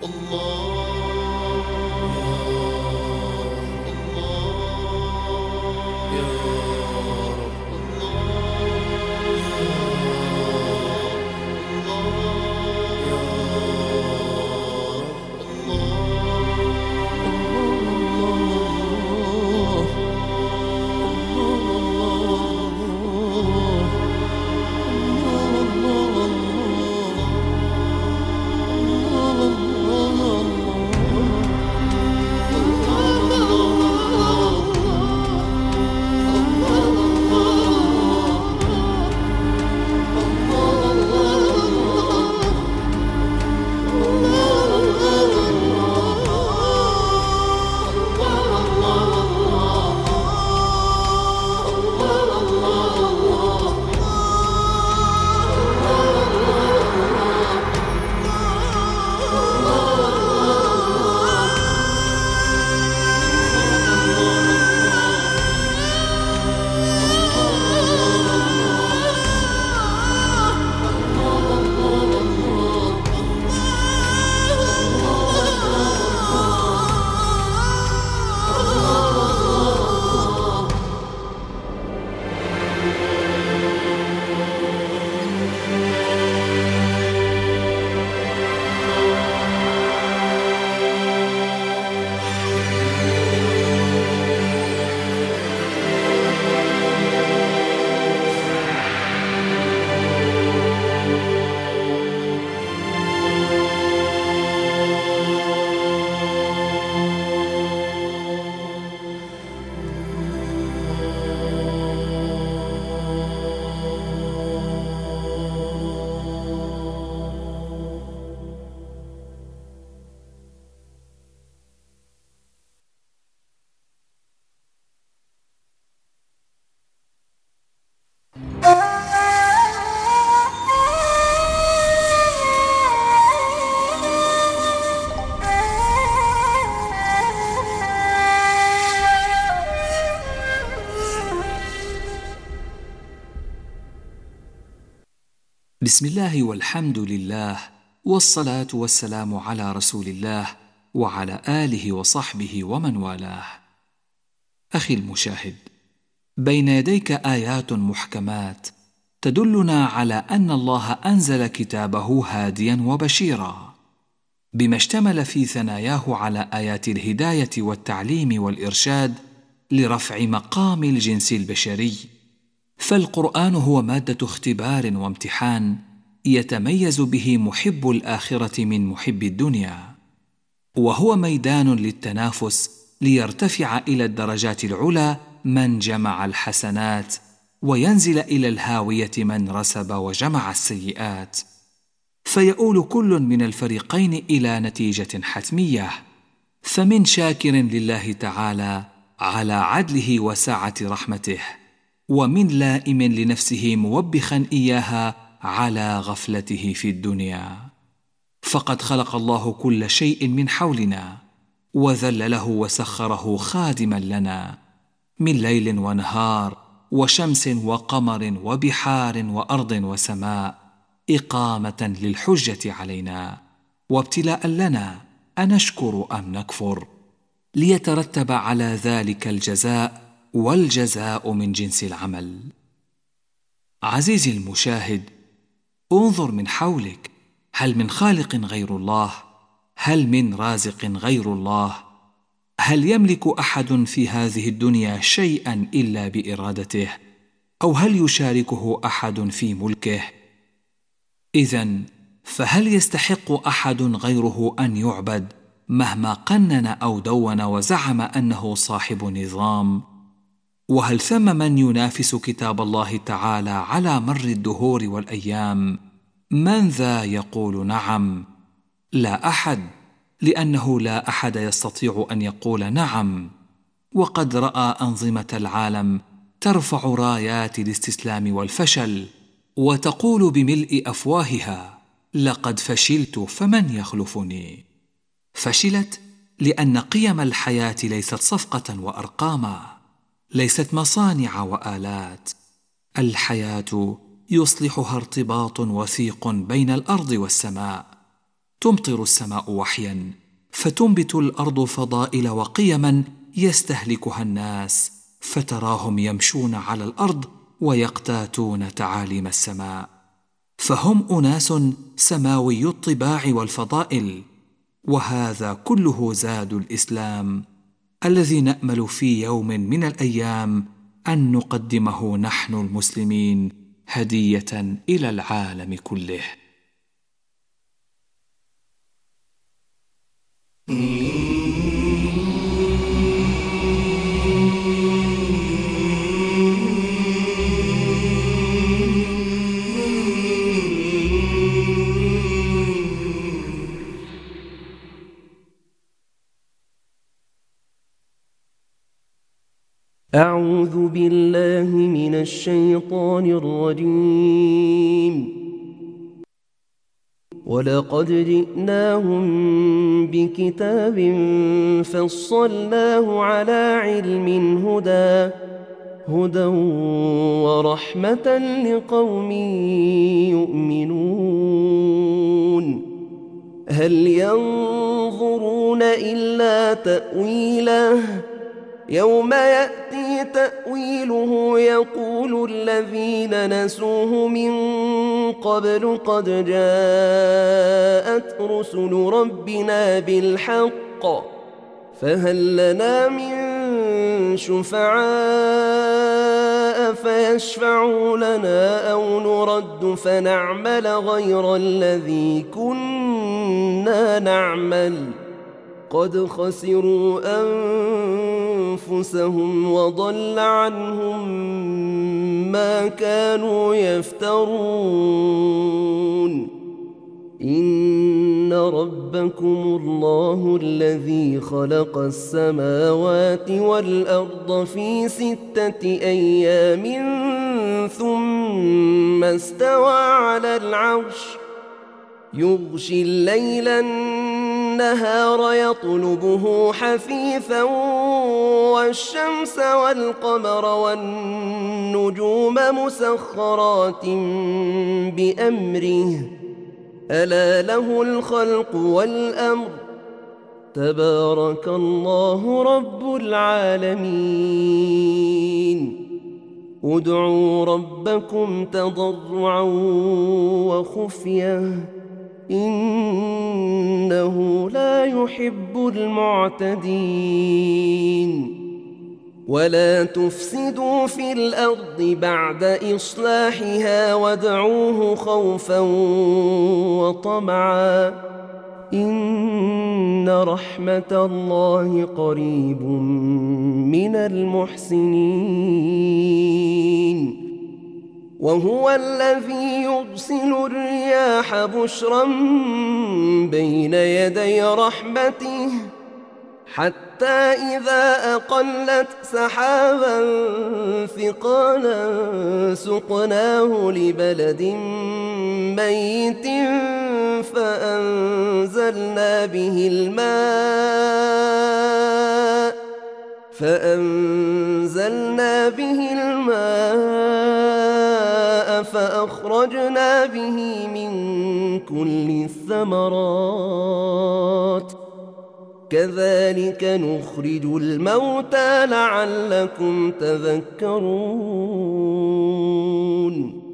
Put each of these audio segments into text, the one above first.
بسم الله والحمد لله والصلاة والسلام على رسول الله وعلى آله وصحبه ومن والاه. أخي المشاهد، بين يديك آيات محكمات تدلنا على أن الله أنزل كتابه هاديا وبشيرا، بما اشتمل في ثناياه على آيات الهداية والتعليم والإرشاد لرفع مقام الجنس البشري. فالقرآن هو مادة اختبار وامتحان يتميز به محب الآخرة من محب الدنيا، وهو ميدان للتنافس ليرتفع إلى الدرجات العلى من جمع الحسنات، وينزل إلى الهاوية من رسب وجمع السيئات، فيؤول كل من الفريقين إلى نتيجة حتمية، فمن شاكر لله تعالى على عدله وسعة رحمته، ومن لائم لنفسه موبخا إياها على غفلته في الدنيا. فقد خلق الله كل شيء من حولنا وذلله وسخره خادما لنا، من ليل ونهار وشمس وقمر وبحار وأرض وسماء، إقامة للحجة علينا وابتلاء لنا أنشكر أم نكفر، ليترتب على ذلك الجزاء، والجزاء من جنس العمل. عزيزي المشاهد، انظر من حولك، هل من خالق غير الله؟ هل من رازق غير الله؟ هل يملك أحد في هذه الدنيا شيئا إلا بإرادته؟ أو هل يشاركه أحد في ملكه؟ إذن فهل يستحق أحد غيره أن يعبد مهما قنن أو دون وزعم أنه صاحب نظام؟ وهل ثم من ينافس كتاب الله تعالى على مر الدهور والأيام؟ من ذا يقول نعم؟ لا أحد، لأنه لا أحد يستطيع أن يقول نعم. وقد رأى أنظمة العالم ترفع رايات الاستسلام والفشل، وتقول بملء أفواهها: لقد فشلت فمن يخلفني؟ فشلت لأن قيم الحياة ليست صفقة وأرقاما، ليست مصانع وآلات. الحياة يصلحها ارتباط وثيق بين الأرض والسماء، تمطر السماء وحيا، فتنبت الأرض فضائل وقيما يستهلكها الناس، فتراهم يمشون على الأرض ويقتاتون تعاليم السماء، فهم أناس سماوي الطباع والفضائل. وهذا كله زاد الإسلام الذي نأمل في يوم من الأيام أن نقدمه نحن المسلمين هدية إلى العالم كله. أعوذ بالله من الشيطان الرجيم. ولقد جئناهم بكتاب فصلناه على علم هدى ورحمة لقوم يؤمنون. هل ينظرون إلا تأويله يوم يأتي تأويله يقول الذين نسوه من قبل قد جاءت رسل ربنا بالحق فهل لنا من شفعاء فيشفعوا لنا أو نرد فنعمل غير الذي كنا نعمل قد خسروا أنفسهم وضل عنهم ما كانوا يفترون. إن ربكم الله الذي خلق السماوات والأرض في 6 أيام ثم استوى على العرش يغشي الليل النهار يطلبه حثيثا والشمس والقمر والنجوم مسخرات بأمره ألا له الخلق والأمر تبارك الله رب العالمين. ادعوا ربكم تضرعا وخفية إنه لا يحب المعتدين. ولا تفسدوا في الأرض بعد إصلاحها وادعوه خوفا وطمعا إن رحمة الله قريب من المحسنين. وهو الذي يرسل الرياح بشرا بين يدي رحمته حتى إذا أقلت سحابا ثقالا سقناه لبلد ميت فأنزلنا به الماء فأخرجنا به من كل الثمرات كذلك نخرج الموتى لعلكم تذكرون.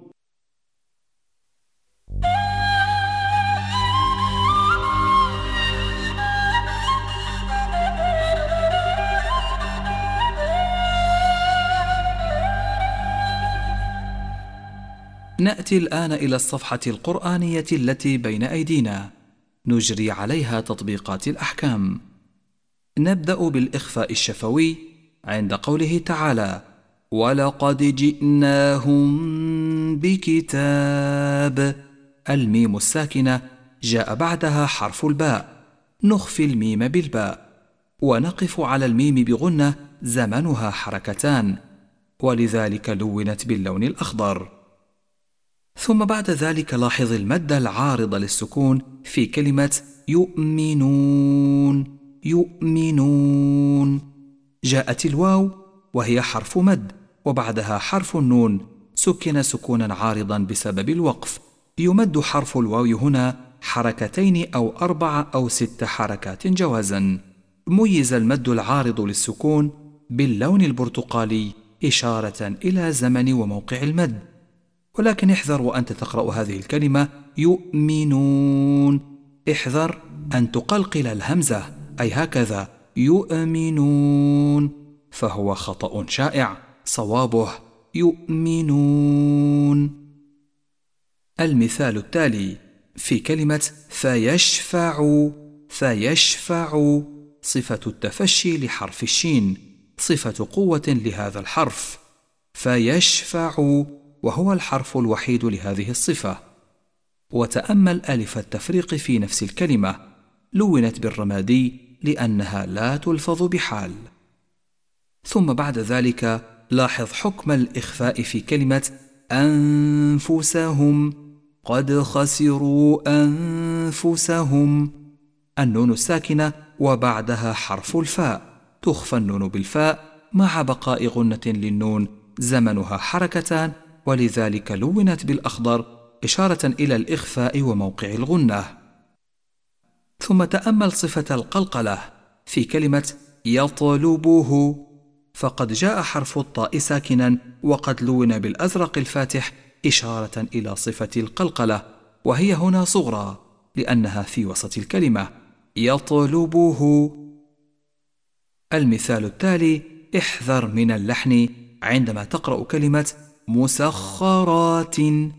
نأتي الآن إلى الصفحة القرآنية التي بين أيدينا، نجري عليها تطبيقات الأحكام. نبدأ بالإخفاء الشفوي عند قوله تعالى: ولقد جئناهم بكتاب. الميم الساكنة جاء بعدها حرف الباء، نخفي الميم بالباء ونقف على الميم بغنة زمنها حركتان، ولذلك لونت باللون الأخضر. ثم بعد ذلك لاحظ المد العارض للسكون في كلمة يؤمنون. يؤمنون جاءت الواو وهي حرف مد، وبعدها حرف النون سكن سكونا عارضا بسبب الوقف. يمد حرف الواو هنا حركتين أو 4 أو 6 حركات جوازا. ميز المد العارض للسكون باللون البرتقالي إشارة إلى زمن وموقع المد. ولكن احذر وأنت تقرأ هذه الكلمة يؤمنون، احذر أن تقلقل الهمزة، أي هكذا يؤمنون، فهو خطأ شائع، صوابه يؤمنون. المثال التالي في كلمة فيشفع. فيشفع صفة التفشي لحرف الشين، صفة قوة لهذا الحرف. فيشفع وهو الحرف الوحيد لهذه الصفة. وتأمل ألف التفريق في نفس الكلمة، لونت بالرمادي لأنها لا تلفظ بحال. ثم بعد ذلك لاحظ حكم الإخفاء في كلمة أنفسهم. قد خسروا أنفسهم، النون الساكنة وبعدها حرف الفاء، تخفى النون بالفاء مع بقاء غنة للنون زمنها حركتان، ولذلك لونت بالأخضر إشارة إلى الإخفاء وموقع الغنة. ثم تأمل صفة القلقلة في كلمة يطلبه، فقد جاء حرف الطاء ساكنا وقد لون بالأزرق الفاتح إشارة إلى صفة القلقلة، وهي هنا صغرى لأنها في وسط الكلمة يطلبه. المثال التالي احذر من اللحن عندما تقرأ كلمة مسخرات.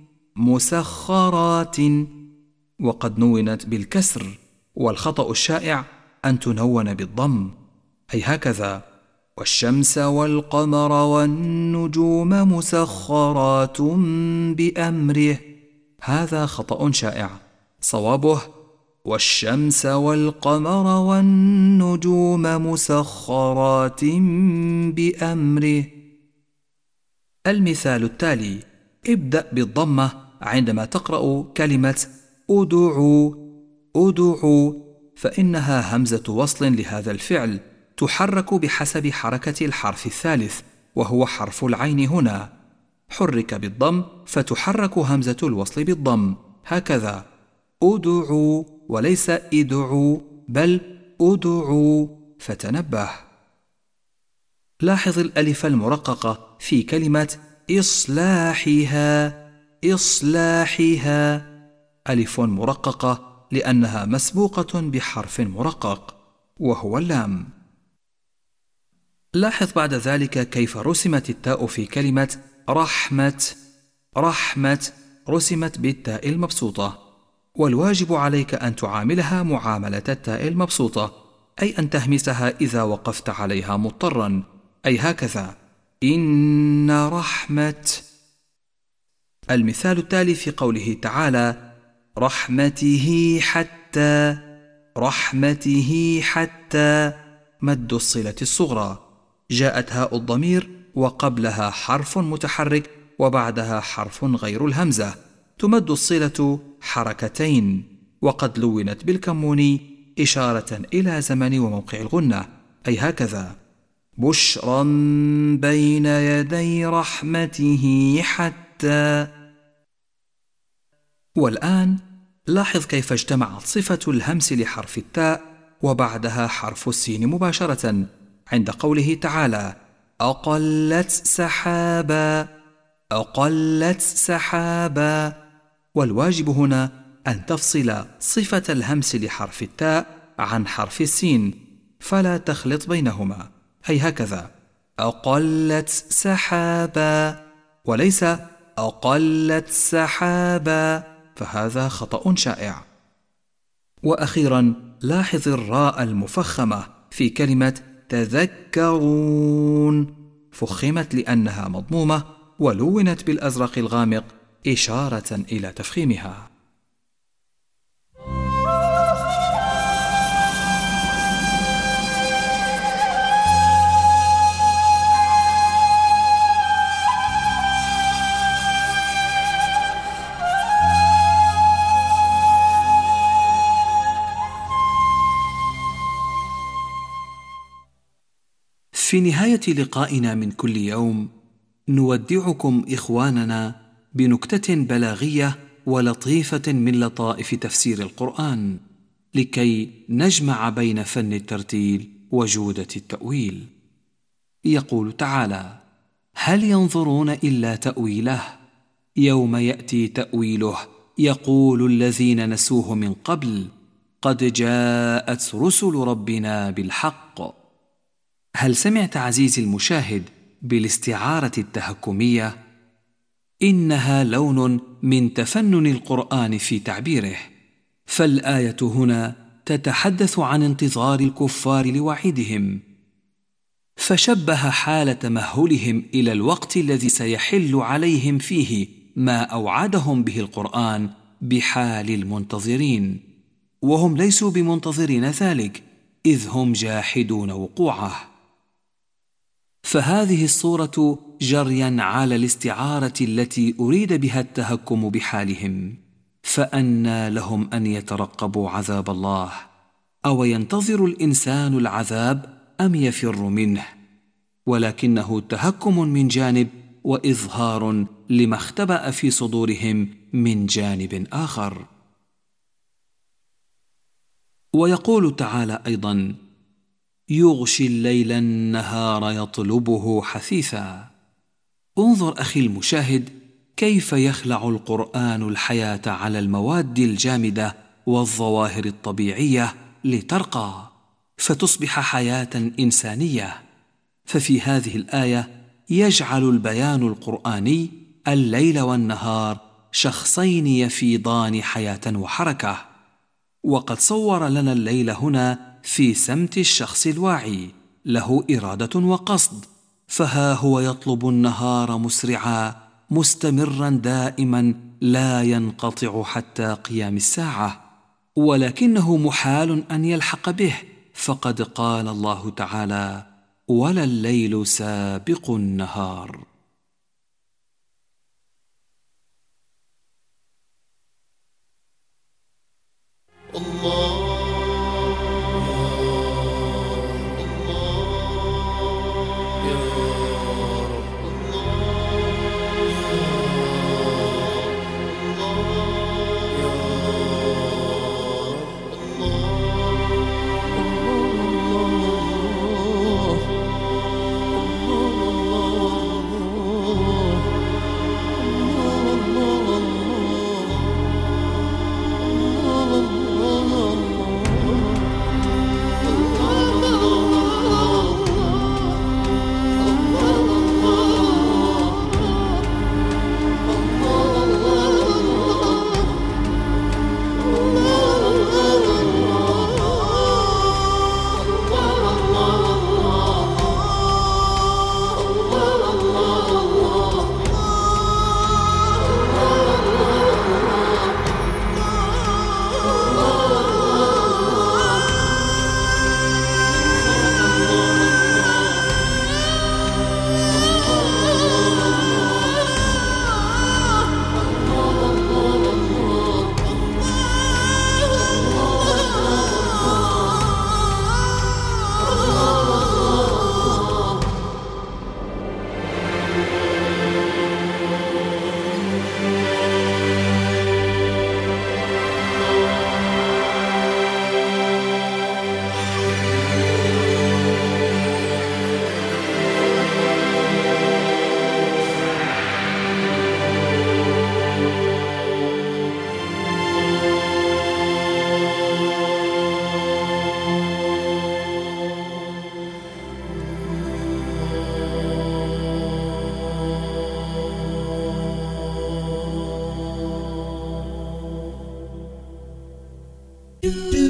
مسخرات وقد نونت بالكسر، والخطأ الشائع أن تنون بالضم، أي هكذا والشمس والقمر والنجوم مسخرات بأمره، هذا خطأ شائع، صوابه والشمس والقمر والنجوم مسخرات بأمره. المثال التالي ابدأ بالضمة عندما تقرأ كلمة أدعو. أدعو فإنها همزة وصل لهذا الفعل، تحرك بحسب حركة الحرف الثالث وهو حرف العين، هنا حرك بالضم فتحرك همزة الوصل بالضم، هكذا أدعو وليس ادعو بل أدعو، فتنبه. لاحظ الألف المرققة في كلمة إصلاحها. إصلاحها ألف مرققة لأنها مسبوقة بحرف مرقق وهو اللام. لاحظ بعد ذلك كيف رسمت التاء في كلمة رحمة. رحمة رسمت بالتاء المبسوطة، والواجب عليك أن تعاملها معاملة التاء المبسوطة، أي أن تهمسها إذا وقفت عليها مضطرا، أي هكذا إن رحمة. المثال التالي في قوله تعالى رحمته حتى. رحمته حتى مد الصلة الصغرى، جاءت هاء الضمير وقبلها حرف متحرك وبعدها حرف غير الهمزة، تمد الصلة حركتين، وقد لونت بالكمون إشارة إلى زمن وموقع الغنة، أي هكذا بشرا بين يدي رحمته حتى. والآن لاحظ كيف اجتمعت صفة الهمس لحرف التاء وبعدها حرف السين مباشرة عند قوله تعالى أقلت سحابا. أقلت سحابا، والواجب هنا أن تفصل صفة الهمس لحرف التاء عن حرف السين فلا تخلط بينهما، أي هكذا أقلت سحابا وليس أقلت سحابا، فهذا خطأ شائع. وأخيرا لاحظ الراء المفخمة في كلمة تذكرون، فخمت لأنها مضمومة ولونت بالأزرق الغامق إشارة إلى تفخيمها. في نهاية لقائنا من كل يوم نودعكم إخواننا بنكتة بلاغية ولطيفة من لطائف تفسير القرآن، لكي نجمع بين فن الترتيل وجودة التأويل. يقول تعالى: هل ينظرون إلا تأويله يوم يأتي تأويله يقول الذين نسوه من قبل قد جاءت رسل ربنا بالحق. هل سمعت عزيزي المشاهد بالاستعارة التهكمية؟ إنها لون من تفنن القرآن في تعبيره، فالآية هنا تتحدث عن انتظار الكفار لوعيدهم، فشبه حال تمهلهم إلى الوقت الذي سيحل عليهم فيه ما أوعدهم به القرآن بحال المنتظرين، وهم ليسوا بمنتظرين ذلك إذ هم جاحدون وقوعه. فهذه الصورة جريا على الاستعارة التي أريد بها التهكم بحالهم، فأنى لهم أن يترقبوا عذاب الله؟ أو ينتظر الإنسان العذاب أم يفر منه؟ ولكنه تهكم من جانب وإظهار لما اختبأ في صدورهم من جانب آخر. ويقول تعالى أيضا: يغشي الليل النهار يطلبه حثيثا. انظر أخي المشاهد كيف يخلع القرآن الحياة على المواد الجامدة والظواهر الطبيعية لترقى فتصبح حياة إنسانية. ففي هذه الآية يجعل البيان القرآني الليل والنهار شخصين يفيضان حياة وحركة، وقد صور لنا الليل هنا في سمت الشخص الواعي له إرادة وقصد، فها هو يطلب النهار مسرعا مستمرا دائما لا ينقطع حتى قيام الساعة، ولكنه محال أن يلحق به، فقد قال الله تعالى: ولا الليل سابق النهار. do